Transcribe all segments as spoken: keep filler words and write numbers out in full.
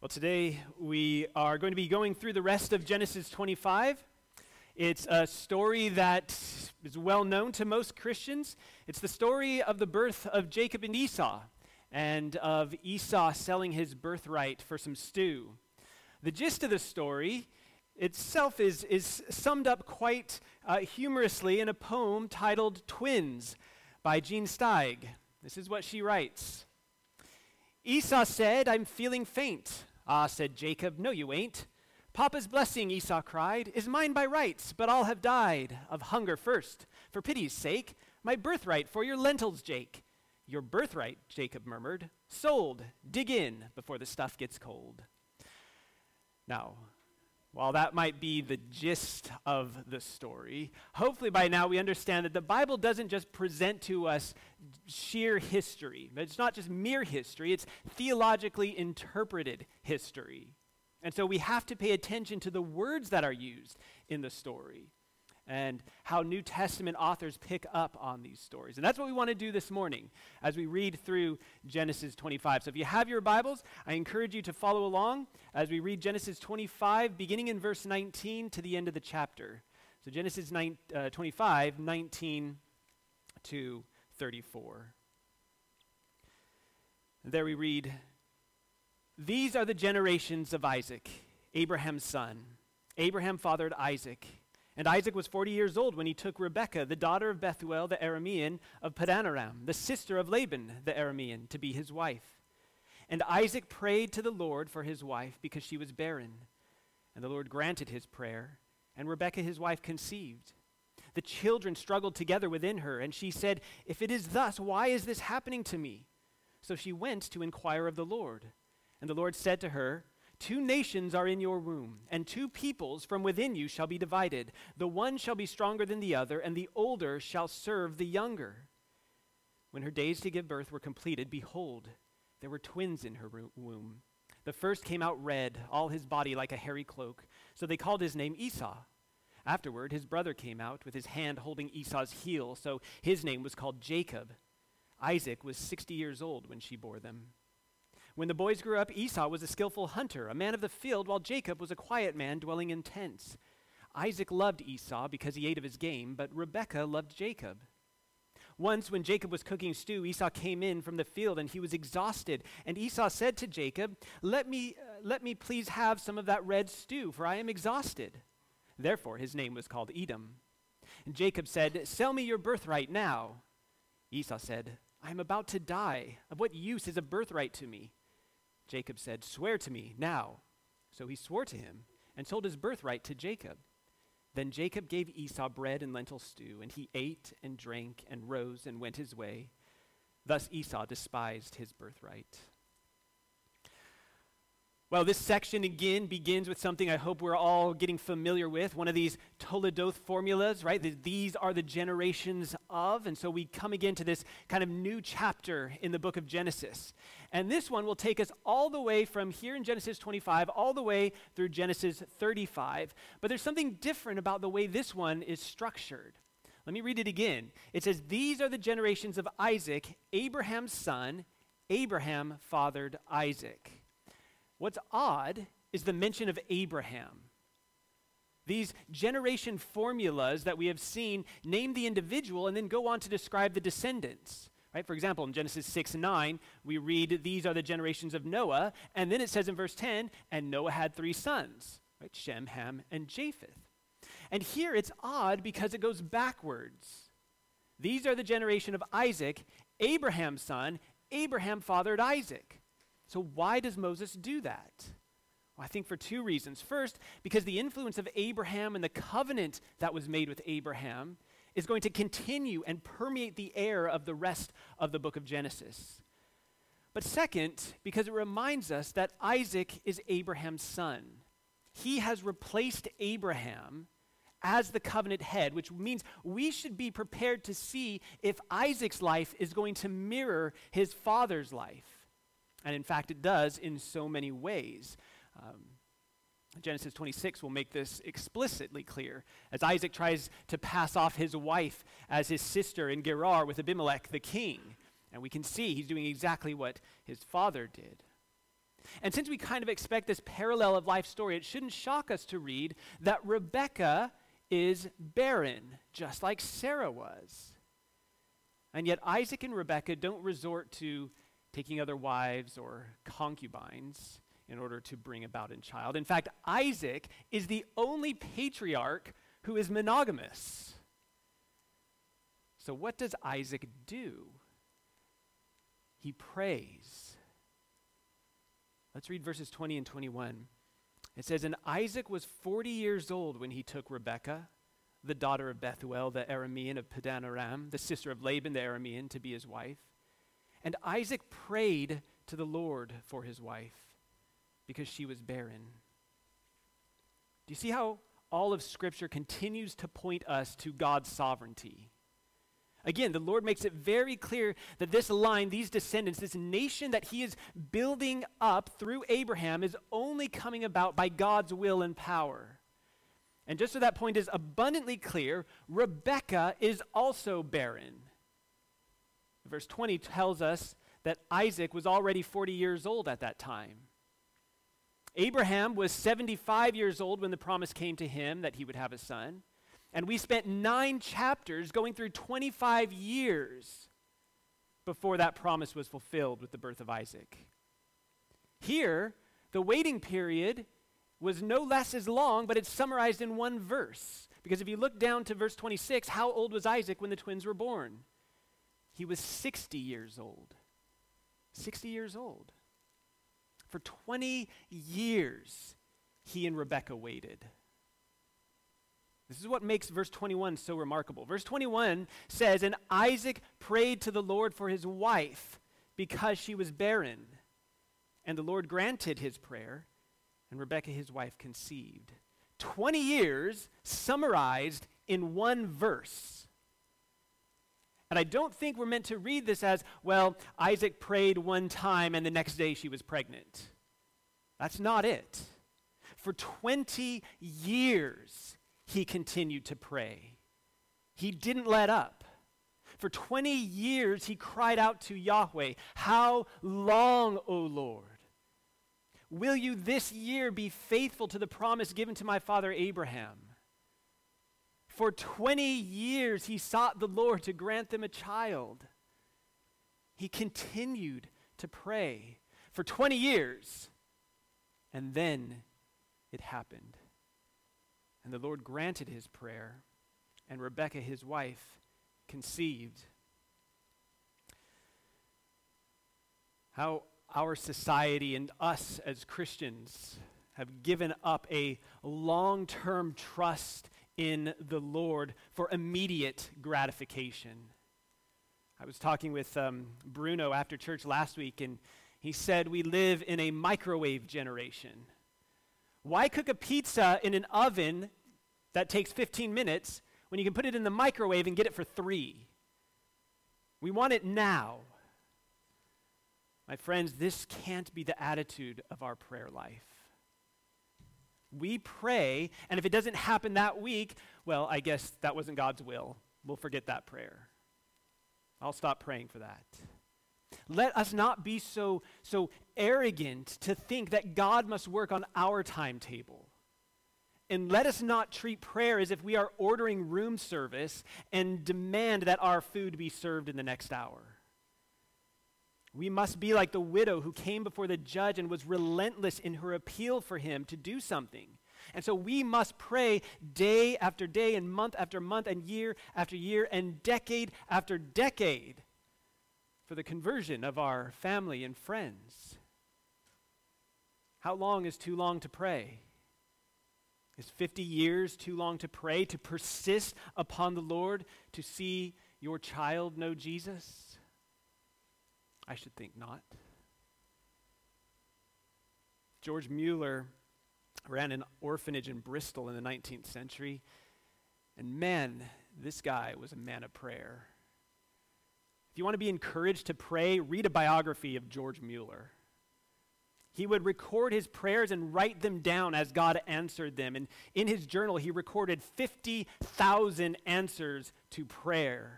Well, today we are going to be going through the rest of Genesis twenty-five. It's a story that is well known to most Christians. It's the story of the birth of Jacob and Esau, and of Esau selling his birthright for some stew. The gist of the story itself is, is summed up quite uh, humorously in a poem titled Twins by Jean Steig. This is what she writes. Esau said, "I'm feeling faint." "Ah," said Jacob, "no you ain't." "Papa's blessing," Esau cried, "is mine by rights, but I'll have died of hunger first. For pity's sake, my birthright for your lentils, Jake." "Your birthright," Jacob murmured, "sold. Dig in before the stuff gets cold." Now, while that might be the gist of the story, hopefully by now we understand that the Bible doesn't just present to us sheer history. It's not just mere history, it's theologically interpreted history. And so we have to pay attention to the words that are used in the story and how New Testament authors pick up on these stories. And that's what we want to do this morning as we read through Genesis twenty-five. So if you have your Bibles, I encourage you to follow along as we read Genesis twenty-five, beginning in verse nineteen to the end of the chapter. So Genesis nine, uh, twenty-five, nineteen to thirty-four. There we read, "These are the generations of Isaac, Abraham's son. Abraham fathered Isaac. And Isaac was forty years old when he took Rebekah, the daughter of Bethuel the Aramean of Padanaram, the sister of Laban the Aramean, to be his wife. And Isaac prayed to the Lord for his wife because she was barren. And the Lord granted his prayer, and Rebekah his wife conceived. The children struggled together within her, and she said, 'If it is thus, why is this happening to me?' So she went to inquire of the Lord. And the Lord said to her, 'Two nations are in your womb, and two peoples from within you shall be divided. The one shall be stronger than the other, and the older shall serve the younger.' When her days to give birth were completed, behold, there were twins in her womb. The first came out red, all his body like a hairy cloak. So they called his name Esau. Afterward, his brother came out with his hand holding Esau's heel, so his name was called Jacob. Isaac was sixty years old when she bore them. When the boys grew up, Esau was a skillful hunter, a man of the field, while Jacob was a quiet man dwelling in tents. Isaac loved Esau because he ate of his game, but Rebekah loved Jacob. Once when Jacob was cooking stew, Esau came in from the field and he was exhausted. And Esau said to Jacob, let me, uh, let me please have some of that red stew, for I am exhausted." Therefore his name was called Edom. And Jacob said, "Sell me your birthright now." Esau said, "I am about to die. Of what use is a birthright to me?" Jacob said, "Swear to me now." So he swore to him and sold his birthright to Jacob. Then Jacob gave Esau bread and lentil stew, and he ate and drank and rose and went his way. Thus Esau despised his birthright. Well, this section again begins with something I hope we're all getting familiar with, one of these Toledoth formulas, right? The, these are the generations of, and so we come again to this kind of new chapter in the book of Genesis. And this one will take us all the way from here in Genesis twenty-five, all the way through Genesis thirty-five. But there's something different about the way this one is structured. Let me read it again. It says, "These are the generations of Isaac, Abraham's son. Abraham fathered Isaac." What's odd is the mention of Abraham. These generation formulas that we have seen name the individual and then go on to describe the descendants. Right? For example, in Genesis six nine, we read, "These are the generations of Noah," and then it says in verse ten, "And Noah had three sons," right? Shem, Ham, and Japheth. And here it's odd because it goes backwards. These are the generation of Isaac, Abraham's son. Abraham fathered Isaac. So why does Moses do that? Well, I think for two reasons. First, because the influence of Abraham and the covenant that was made with Abraham is going to continue and permeate the air of the rest of the book of Genesis. But second, because it reminds us that Isaac is Abraham's son. He has replaced Abraham as the covenant head, which means we should be prepared to see if Isaac's life is going to mirror his father's life. And in fact, it does in so many ways. Um, Genesis twenty-six will make this explicitly clear as Isaac tries to pass off his wife as his sister in Gerar with Abimelech the king. And we can see he's doing exactly what his father did. And since we kind of expect this parallel of life story, it shouldn't shock us to read that Rebekah is barren, just like Sarah was. And yet Isaac and Rebekah don't resort to taking other wives or concubines in order to bring about a child. In fact, Isaac is the only patriarch who is monogamous. So what does Isaac do? He prays. Let's read verses twenty and twenty-one. It says, "And Isaac was forty years old when he took Rebekah, the daughter of Bethuel, the Aramean of Padan Aram, the sister of Laban the Aramean, to be his wife. And Isaac prayed to the Lord for his wife, because she was barren." Do you see how all of Scripture continues to point us to God's sovereignty? Again, the Lord makes it very clear that this line, these descendants, this nation that he is building up through Abraham is only coming about by God's will and power. And just so that point is abundantly clear, Rebekah is also barren. Verse twenty tells us that Isaac was already forty years old at that time. Abraham was seventy-five years old when the promise came to him that he would have a son. And we spent nine chapters going through twenty-five years before that promise was fulfilled with the birth of Isaac. Here, the waiting period was no less as long, but it's summarized in one verse. Because if you look down to verse twenty-six, how old was Isaac when the twins were born? He was sixty years old. sixty years old. For twenty years, he and Rebekah waited. This is what makes verse twenty-one so remarkable. Verse twenty-one says, "And Isaac prayed to the Lord for his wife because she was barren. And the Lord granted his prayer, and Rebekah his wife conceived." twenty years summarized in one verse. And I don't think we're meant to read this as, well, Isaac prayed one time and the next day she was pregnant. That's not it. For twenty years, he continued to pray. He didn't let up. For twenty years, he cried out to Yahweh, "How long, O Lord? Will you this year be faithful to the promise given to my father Abraham?" For twenty years, he sought the Lord to grant them a child. He continued to pray for twenty years, and then it happened. And the Lord granted his prayer, and Rebekah, his wife, conceived. How our society and us as Christians have given up a long-term trust in the Lord for immediate gratification. I was talking with um, Bruno after church last week, and he said we live in a microwave generation. Why cook a pizza in an oven that takes fifteen minutes when you can put it in the microwave and get it for three? We want it now. My friends, this can't be the attitude of our prayer life. We pray, and if it doesn't happen that week, well, I guess that wasn't God's will. We'll forget that prayer. I'll stop praying for that. Let us not be so, so arrogant to think that God must work on our timetable. And let us not treat prayer as if we are ordering room service and demand that our food be served in the next hour. We must be like the widow who came before the judge and was relentless in her appeal for him to do something. And so we must pray day after day and month after month and year after year and decade after decade for the conversion of our family and friends. How long is too long to pray? Is fifty years too long to pray, to persist upon the Lord, to see your child know Jesus? I should think not. George Mueller ran an orphanage in Bristol in the nineteenth century, and man, this guy was a man of prayer. If you want to be encouraged to pray, read a biography of George Mueller. He would record his prayers and write them down as God answered them. And in his journal, he recorded fifty thousand answers to prayer.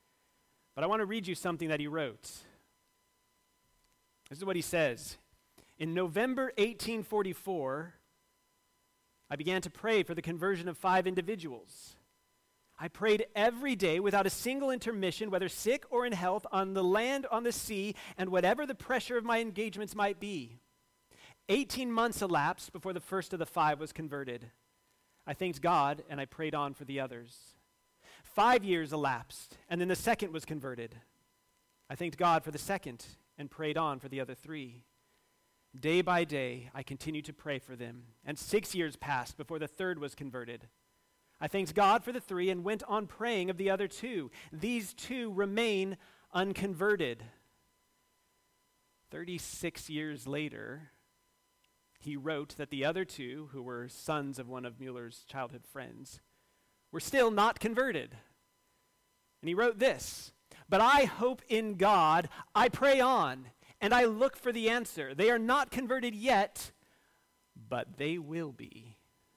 But I want to read you something that he wrote. This is what he says. In November eighteen forty-four, I began to pray for the conversion of five individuals. I prayed every day without a single intermission, whether sick or in health, on the land, on the sea, and whatever the pressure of my engagements might be. Eighteen months elapsed before the first of the five was converted. I thanked God, and I prayed on for the others. Five years elapsed, and then the second was converted. I thanked God for the second, and prayed on for the other three. Day by day, I continued to pray for them, and six years passed before the third was converted. I thanked God for the three and went on praying of the other two. These two remain unconverted. Thirty-six years later, he wrote that the other two, who were sons of one of Mueller's childhood friends, were still not converted. And he wrote this, "But I hope in God, I pray on, and I look for the answer. They are not converted yet, but they will be."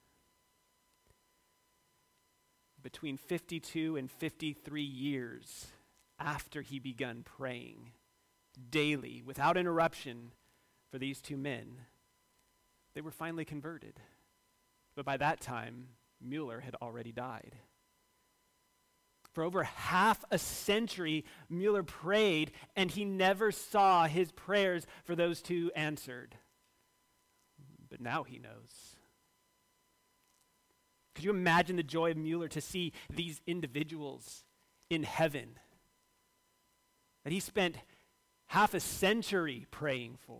Between fifty-two and fifty-three years after he begun praying daily, without interruption, for these two men, they were finally converted. But by that time, Mueller had already died. For over half a century, Mueller prayed, and he never saw his prayers for those two answered. But now he knows. Could you imagine the joy of Mueller to see these individuals in heaven that he spent half a century praying for?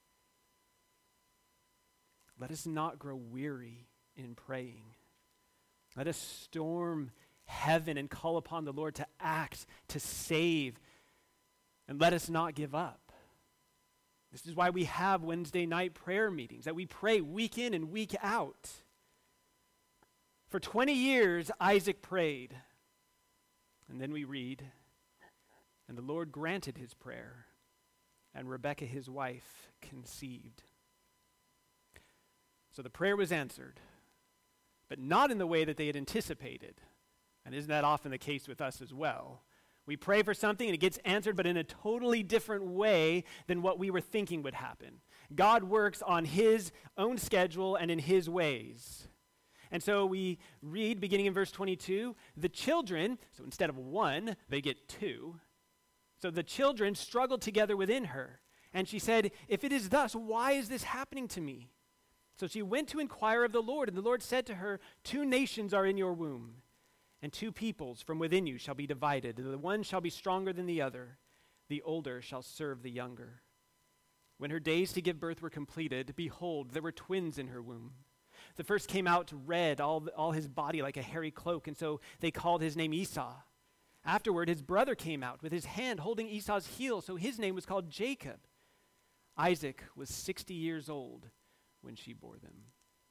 Let us not grow weary in praying. Let us storm heaven and call upon the Lord to act, to save, and let us not give up. This is why we have Wednesday night prayer meetings, that we pray week in and week out. For twenty years, Isaac prayed. And then we read, "And the Lord granted his prayer, and Rebekah his wife conceived." So the prayer was answered, but not in the way that they had anticipated. And isn't that often the case with us as well? We pray for something and it gets answered, but in a totally different way than what we were thinking would happen. God works on his own schedule and in his ways. And so we read, beginning in verse twenty-two, the children, so instead of one, they get two. So the children struggled together within her. And she said, "If it is thus, why is this happening to me?" So she went to inquire of the Lord, and the Lord said to her, "Two nations are in your womb, and two peoples from within you shall be divided. The one shall be stronger than the other. The older shall serve the younger." When her days to give birth were completed, behold, there were twins in her womb. The first came out red, all, all his body like a hairy cloak, and so they called his name Esau. Afterward, his brother came out with his hand holding Esau's heel, so his name was called Jacob. Isaac was sixty years old when she bore them.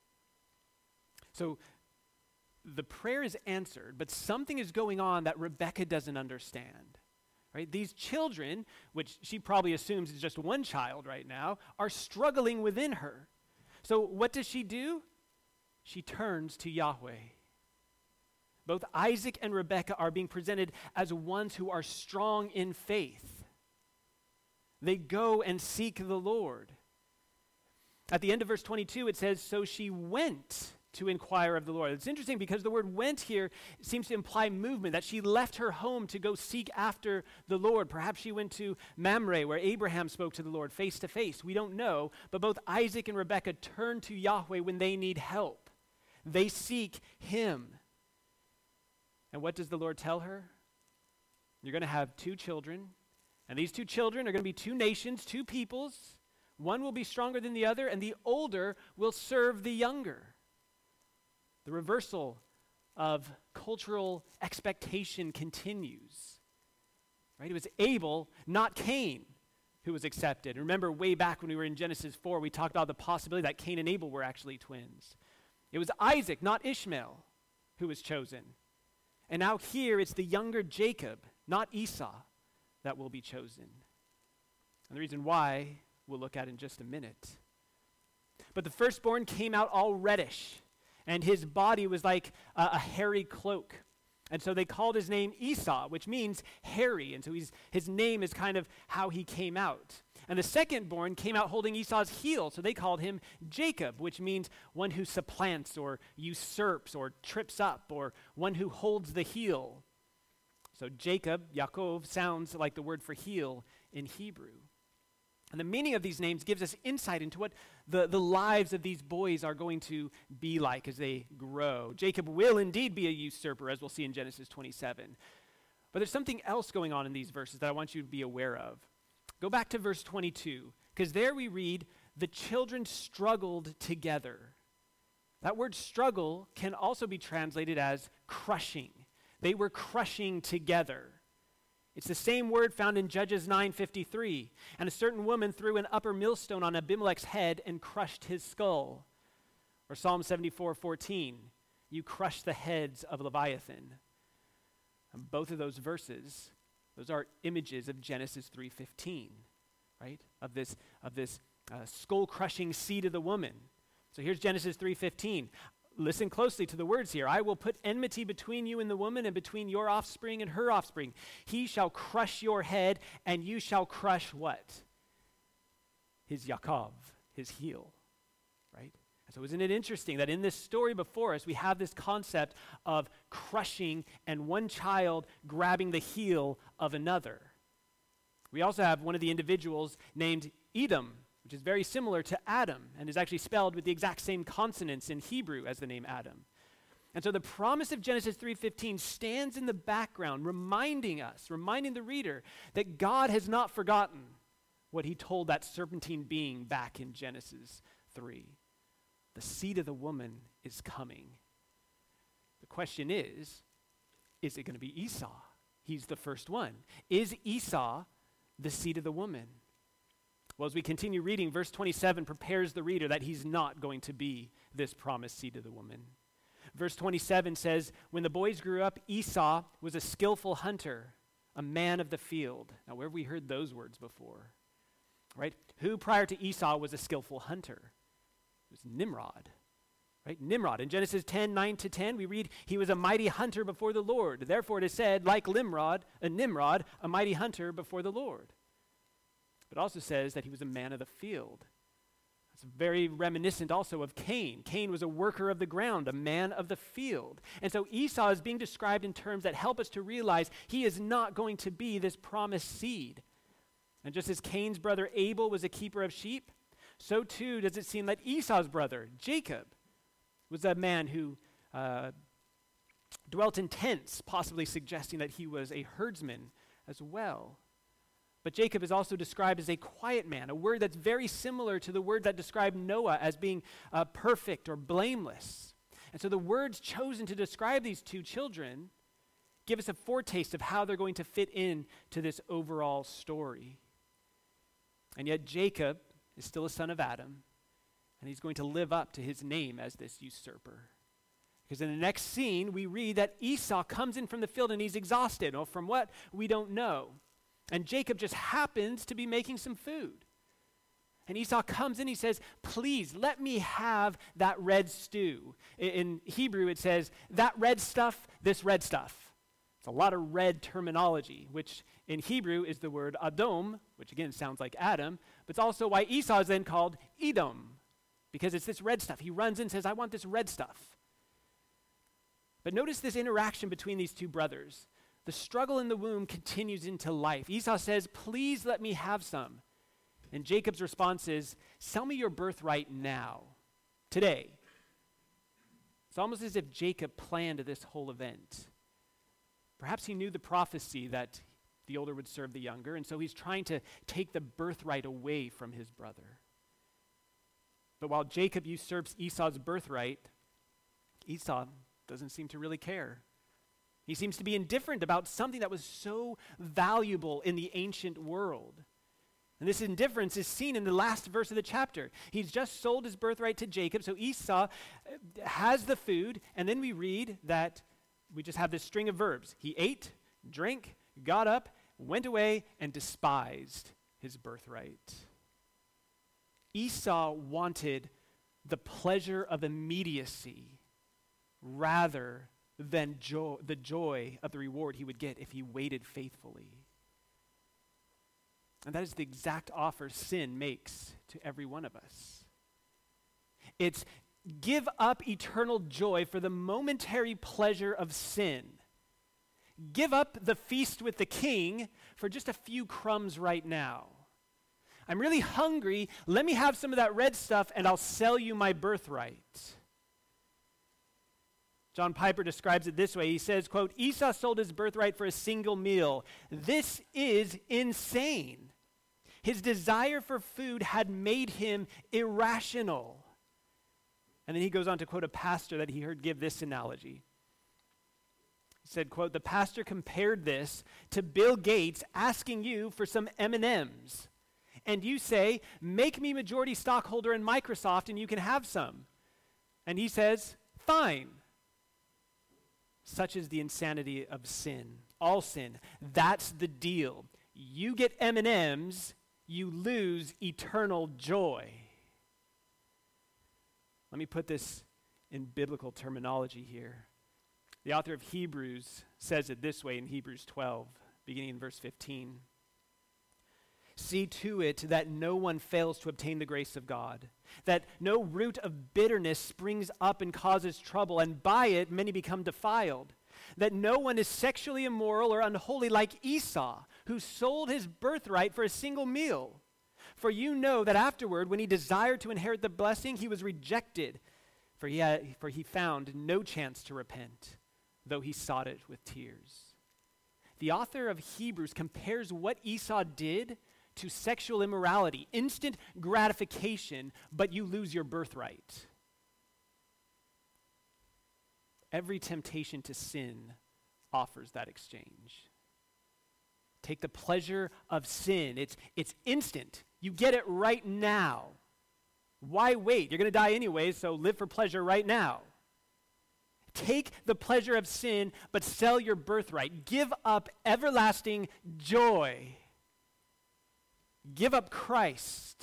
So the prayer is answered, but something is going on that Rebekah doesn't understand. Right? These children, which she probably assumes is just one child right now, are struggling within her. So what does she do? She turns to Yahweh. Both Isaac and Rebekah are being presented as ones who are strong in faith. They go and seek the Lord. At the end of verse twenty-two, it says, "So she went to inquire of the Lord." It's interesting because the word "went" here seems to imply movement, that she left her home to go seek after the Lord. Perhaps she went to Mamre, where Abraham spoke to the Lord face to face. We don't know, but both Isaac and Rebekah turn to Yahweh when they need help. They seek him. And what does the Lord tell her? You're going to have two children, and these two children are going to be two nations, two peoples. One will be stronger than the other, and the older will serve the younger. The reversal of cultural expectation continues. Right? It was Abel, not Cain, who was accepted. Remember way back when we were in Genesis four, we talked about the possibility that Cain and Abel were actually twins. It was Isaac, not Ishmael, who was chosen. And now here it's the younger Jacob, not Esau, that will be chosen. And the reason why, we'll look at in just a minute. But the firstborn came out all reddish, and his body was like a, a hairy cloak. And so they called his name Esau, which means hairy. And so he's, his name is kind of how he came out. And the second-born came out holding Esau's heel, so they called him Jacob, which means one who supplants or usurps or trips up, or one who holds the heel. So Jacob, Yaakov, sounds like the word for heel in Hebrew. And the meaning of these names gives us insight into what the, the lives of these boys are going to be like as they grow. Jacob will indeed be a usurper, as we'll see in Genesis twenty-seven. But there's something else going on in these verses that I want you to be aware of. Go back to verse twenty-two, because there we read, the children struggled together. That word struggle can also be translated as crushing. They were crushing together. It's the same word found in Judges nine fifty-three. And a certain woman threw an upper millstone on Abimelech's head and crushed his skull. Or Psalm seventy-four fourteen. You crush the heads of Leviathan. And both of those verses, those are images of Genesis three fifteen, right? Of this, of this uh, skull-crushing seed of the woman. So here's Genesis three fifteen. Listen closely to the words here. I will put enmity between you and the woman, and between your offspring and her offspring. He shall crush your head, and you shall crush what? His Yaakov, his heel, right? And so isn't it interesting that in this story before us, we have this concept of crushing and one child grabbing the heel of another. We also have one of the individuals named Edom, which is very similar to Adam and is actually spelled with the exact same consonants in Hebrew as the name Adam. And so the promise of Genesis three fifteen stands in the background, reminding us, reminding the reader that God has not forgotten what he told that serpentine being back in Genesis three. The seed of the woman is coming. The question is, is it going to be Esau? He's the first one. Is Esau the seed of the woman? Well, as we continue reading, verse twenty-seven prepares the reader that he's not going to be this promised seed of the woman. Verse twenty-seven says, when the boys grew up, Esau was a skillful hunter, a man of the field. Now, where have we heard those words before? Right? Who prior to Esau was a skillful hunter? It was Nimrod. Right? Nimrod. In Genesis ten, nine to ten, we read, he was a mighty hunter before the Lord. Therefore it is said, like Nimrod, a Nimrod, a mighty hunter before the Lord. But it also says that he was a man of the field. It's very reminiscent also of Cain. Cain was a worker of the ground, a man of the field. And so Esau is being described in terms that help us to realize he is not going to be this promised seed. And just as Cain's brother Abel was a keeper of sheep, so too does it seem that Esau's brother, Jacob, was a man who uh, dwelt in tents, possibly suggesting that he was a herdsman as well. But Jacob is also described as a quiet man, a word that's very similar to the word that described Noah as being uh, perfect or blameless. And so the words chosen to describe these two children give us a foretaste of how they're going to fit in to this overall story. And yet Jacob is still a son of Adam, and he's going to live up to his name as this usurper. Because in the next scene, we read that Esau comes in from the field and he's exhausted. Well, from what? We don't know. And Jacob just happens to be making some food. And Esau comes in, he says, please let me have that red stew. In, in Hebrew it says, that red stuff, this red stuff. It's a lot of red terminology, which in Hebrew is the word Adom, which again sounds like Adam, but it's also why Esau is then called Edom, because it's this red stuff. He runs in and says, I want this red stuff. But notice this interaction between these two brothers. The struggle in the womb continues into life. Esau says, please let me have some. And Jacob's response is, sell me your birthright now, today. It's almost as if Jacob planned this whole event. Perhaps he knew the prophecy that the older would serve the younger, and so he's trying to take the birthright away from his brother. But while Jacob usurps Esau's birthright, Esau doesn't seem to really care. He seems to be indifferent about something that was so valuable in the ancient world. And this indifference is seen in the last verse of the chapter. He's just sold his birthright to Jacob, so Esau has the food, and then we read that we just have this string of verbs. He ate, drank, got up, went away, and despised his birthright. Esau wanted the pleasure of immediacy rather than jo- the joy of the reward he would get if he waited faithfully. And that is the exact offer sin makes to every one of us. It's give up eternal joy for the momentary pleasure of sin. Give up the feast with the king for just a few crumbs right now. I'm really hungry. Let me have some of that red stuff and I'll sell you my birthright. John Piper describes it this way. He says, quote, Esau sold his birthright for a single meal. This is insane. His desire for food had made him irrational. And then he goes on to quote a pastor that he heard give this analogy. He said, quote, the pastor compared this to Bill Gates asking you for some M and M's. And you say, make me majority stockholder in Microsoft and you can have some. And he says, fine. Such is the insanity of sin. All sin. That's the deal. You get M and M's, you lose eternal joy. Let me put this in biblical terminology here. The author of Hebrews says it this way in Hebrews twelve, beginning in verse fifteen. See to it that no one fails to obtain the grace of God, that no root of bitterness springs up and causes trouble, and by it many become defiled, that no one is sexually immoral or unholy like Esau, who sold his birthright for a single meal. For you know that afterward, when he desired to inherit the blessing, he was rejected, for he, had, for he found no chance to repent, though he sought it with tears. The author of Hebrews compares what Esau did to sexual immorality, instant gratification, but you lose your birthright. Every temptation to sin offers that exchange. Take the pleasure of sin. It's, it's instant. You get it right now. Why wait? You're going to die anyway, so live for pleasure right now. Take the pleasure of sin, but sell your birthright. Give up everlasting joy. Give up Christ.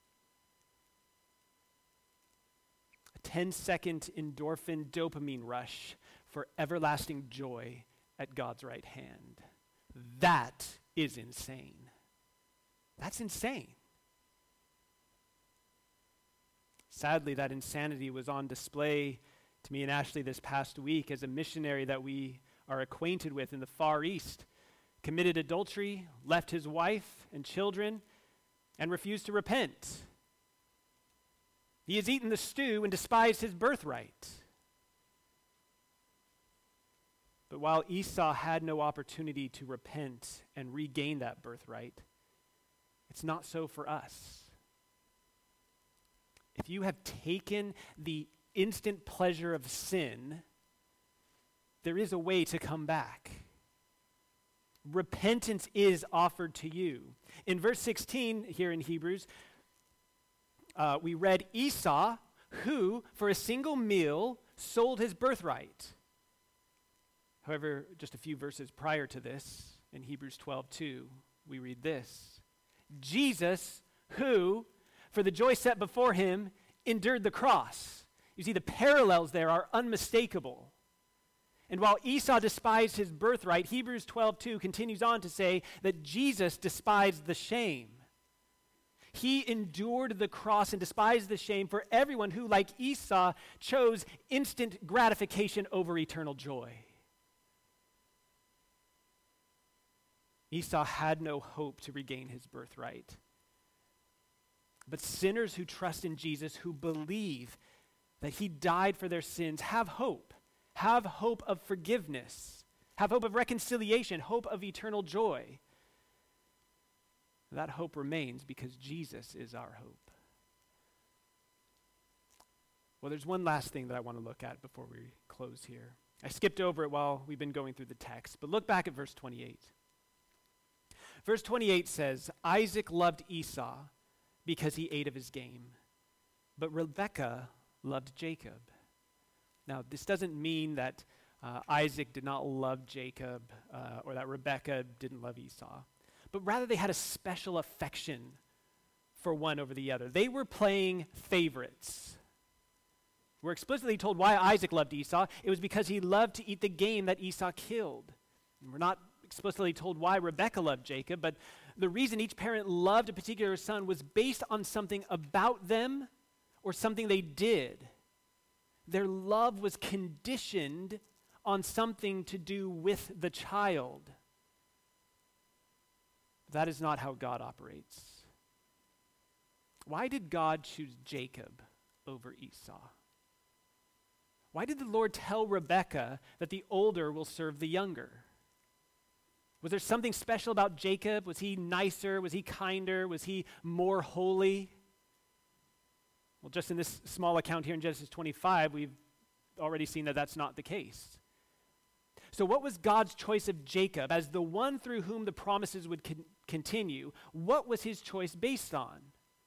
A ten-second endorphin dopamine rush for everlasting joy at God's right hand. That is insane. That's insane. Sadly, that insanity was on display to me and Ashley this past week as a missionary that we are acquainted with in the Far East committed adultery, left his wife and children, and refused to repent. He has eaten the stew and despised his birthright. But while Esau had no opportunity to repent and regain that birthright, it's not so for us. If you have taken the instant pleasure of sin, there is a way to come back. Repentance is offered to you. In verse sixteen here in Hebrews, uh, we read Esau, who for a single meal sold his birthright. However, just a few verses prior to this, in Hebrews twelve two, we read this. Jesus, who for the joy set before him endured the cross. You see, the parallels there are unmistakable. And while Esau despised his birthright, Hebrews twelve two continues on to say that Jesus despised the shame. He endured the cross and despised the shame for everyone who, like Esau, chose instant gratification over eternal joy. Esau had no hope to regain his birthright. But sinners who trust in Jesus, who believe that he died for their sins, have hope. Have hope of forgiveness. Have hope of reconciliation. Hope of eternal joy. That hope remains because Jesus is our hope. Well, there's one last thing that I want to look at before we close here. I skipped over it while we've been going through the text, but look back at verse twenty-eight. Verse twenty-eight says, Isaac loved Esau because he ate of his game, but Rebekah loved Jacob. Now, this doesn't mean that uh, Isaac did not love Jacob uh, or that Rebekah didn't love Esau, but rather they had a special affection for one over the other. They were playing favorites. We're explicitly told why Isaac loved Esau. It was because he loved to eat the game that Esau killed. And we're not explicitly told why Rebekah loved Jacob, but the reason each parent loved a particular son was based on something about them or something they did. Their love was conditioned on something to do with the child. That is not how God operates. Why did God choose Jacob over Esau? Why did the Lord tell Rebekah that the older will serve the younger? Was there something special about Jacob? Was he nicer? Was he kinder? Was he more holy? Well, just in this small account here in Genesis twenty-five, we've already seen that that's not the case. So what was God's choice of Jacob as the one through whom the promises would con- continue? What was his choice based on?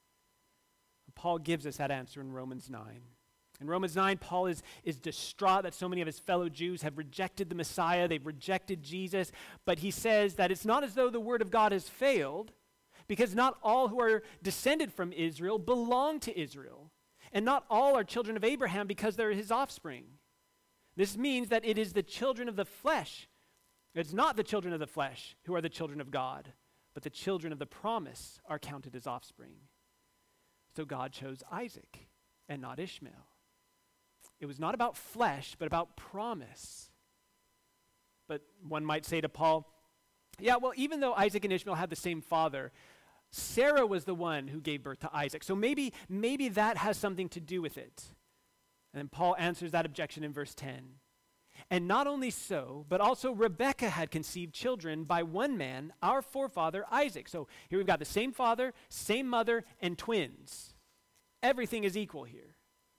Paul gives us that answer in Romans nine. In Romans nine, Paul is, is distraught that so many of his fellow Jews have rejected the Messiah, they've rejected Jesus, but he says that it's not as though the word of God has failed, because not all who are descended from Israel belong to Israel, and not all are children of Abraham because they're his offspring. This means that it is the children of the flesh, it's not the children of the flesh who are the children of God, but the children of the promise are counted as offspring. So God chose Isaac and not Ishmael. It was not about flesh, but about promise. But one might say to Paul, yeah, well, even though Isaac and Ishmael had the same father, Sarah was the one who gave birth to Isaac. So maybe, maybe that has something to do with it. And then Paul answers that objection in verse ten. And not only so, but also Rebekah had conceived children by one man, our forefather Isaac. So here we've got the same father, same mother, and twins. Everything is equal here.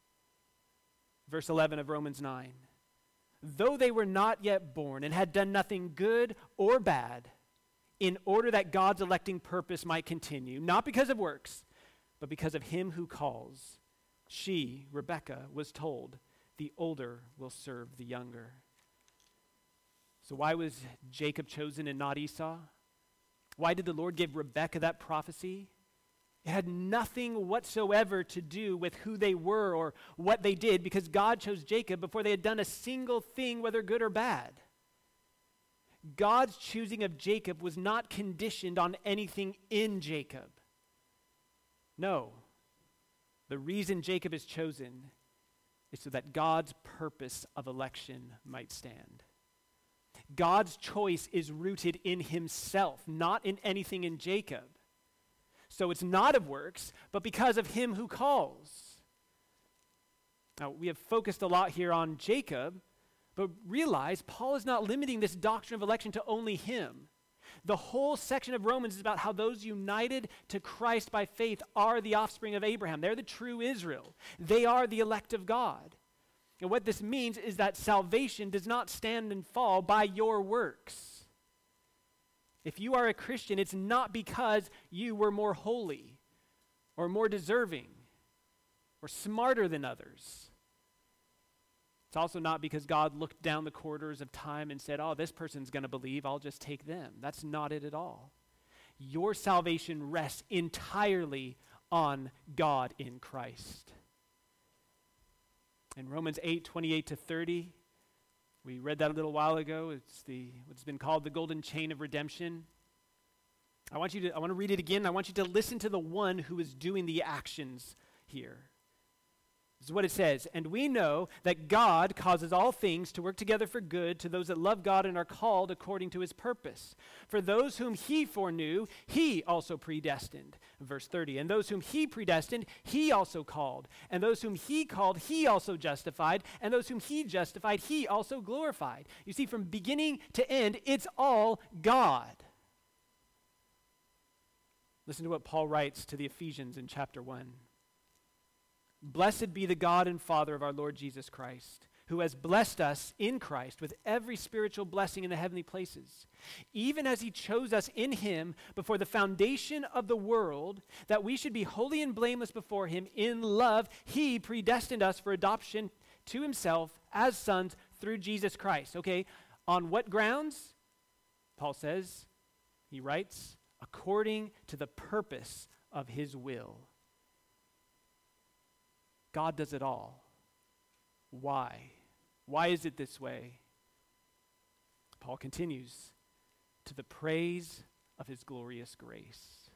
Verse eleven of Romans nine. Though they were not yet born and had done nothing good or bad, in order that God's electing purpose might continue, not because of works, but because of him who calls, she, Rebekah, was told, the older will serve the younger. So why was Jacob chosen and not Esau? Why did the Lord give Rebekah that prophecy? It had nothing whatsoever to do with who they were or what they did, because God chose Jacob before they had done a single thing, whether good or bad. God's choosing of Jacob was not conditioned on anything in Jacob. No. The reason Jacob is chosen is so that God's purpose of election might stand. God's choice is rooted in himself, not in anything in Jacob. So it's not of works, but because of him who calls. Now, we have focused a lot here on Jacob, but realize Paul is not limiting this doctrine of election to only him. The whole section of Romans is about how those united to Christ by faith are the offspring of Abraham. They're the true Israel. They are the elect of God. And what this means is that salvation does not stand and fall by your works. If you are a Christian, it's not because you were more holy or more deserving or smarter than others. It's also not because God looked down the corridors of time and said, oh, this person's going to believe, I'll just take them. That's not it at all. Your salvation rests entirely on God in Christ. In Romans eight, twenty-eight to thirty, we read that a little while ago. It's the what's been called the golden chain of redemption. I want you to, I want to read it again. I want you to listen to the one who is doing the actions here. This is what it says. And we know that God causes all things to work together for good to those that love God and are called according to his purpose. For those whom he foreknew, he also predestined. Verse thirty. And those whom he predestined, he also called. And those whom he called, he also justified. And those whom he justified, he also glorified. You see, from beginning to end, it's all God. Listen to what Paul writes to the Ephesians in chapter one. Blessed be the God and Father of our Lord Jesus Christ, who has blessed us in Christ with every spiritual blessing in the heavenly places, even as he chose us in him before the foundation of the world, that we should be holy and blameless before him. In love, he predestined us for adoption to himself as sons through Jesus Christ. Okay, on what grounds? Paul says, he writes, according to the purpose of his will. God does it all. Why? Why is it this way? Paul continues, to the praise of his glorious grace.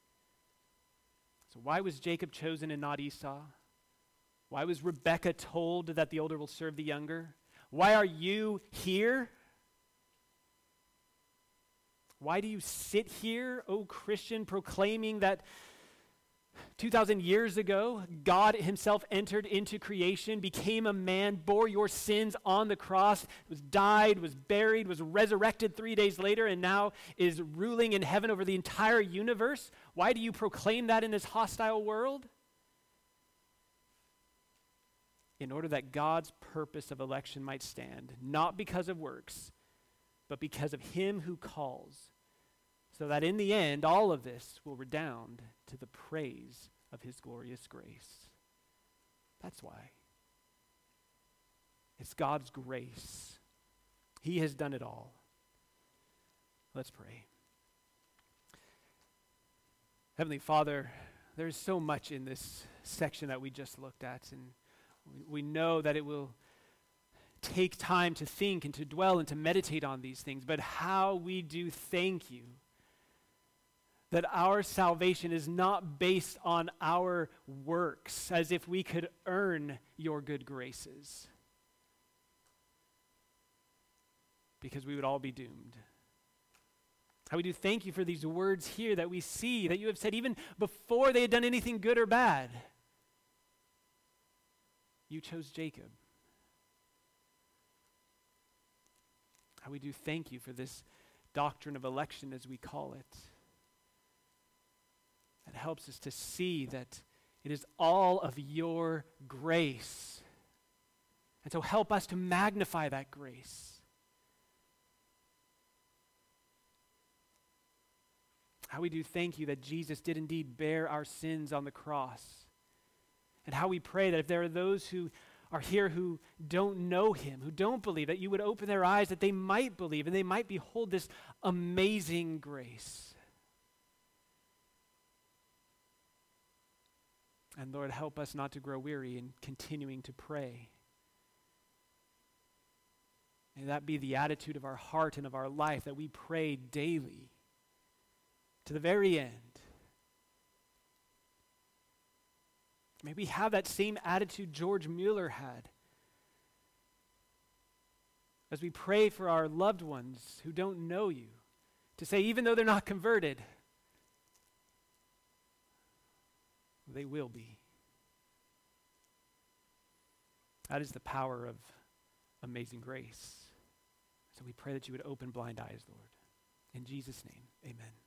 So why was Jacob chosen and not Esau? Why was Rebekah told that the older will serve the younger? Why are you here? Why do you sit here, O Christian, proclaiming that two thousand years ago, God himself entered into creation, became a man, bore your sins on the cross, was died, was buried, was resurrected three days later, and now is ruling in heaven over the entire universe? Why do you proclaim that in this hostile world? In order that God's purpose of election might stand, not because of works, but because of him who calls, so that in the end, all of this will redound to the praise of his glorious grace. That's why. It's God's grace. He has done it all. Let's pray. Heavenly Father, there's so much in this section that we just looked at, and we, we know that it will take time to think and to dwell and to meditate on these things, but how we do thank you that our salvation is not based on our works, as if we could earn your good graces, because we would all be doomed. How we do thank you for these words here that we see, that you have said even before they had done anything good or bad, you chose Jacob. How we do thank you for this doctrine of election, as we call it. That helps us to see that it is all of your grace. And so help us to magnify that grace. How we do thank you that Jesus did indeed bear our sins on the cross. And how we pray that if there are those who are here who don't know him, who don't believe, that you would open their eyes that they might believe and they might behold this amazing grace. And Lord, help us not to grow weary in continuing to pray. May that be the attitude of our heart and of our life, that we pray daily to the very end. May we have that same attitude George Mueller had as we pray for our loved ones who don't know you, to say, even though they're not converted, they will be. That is the power of amazing grace. So we pray that you would open blind eyes, Lord. In Jesus' name, amen.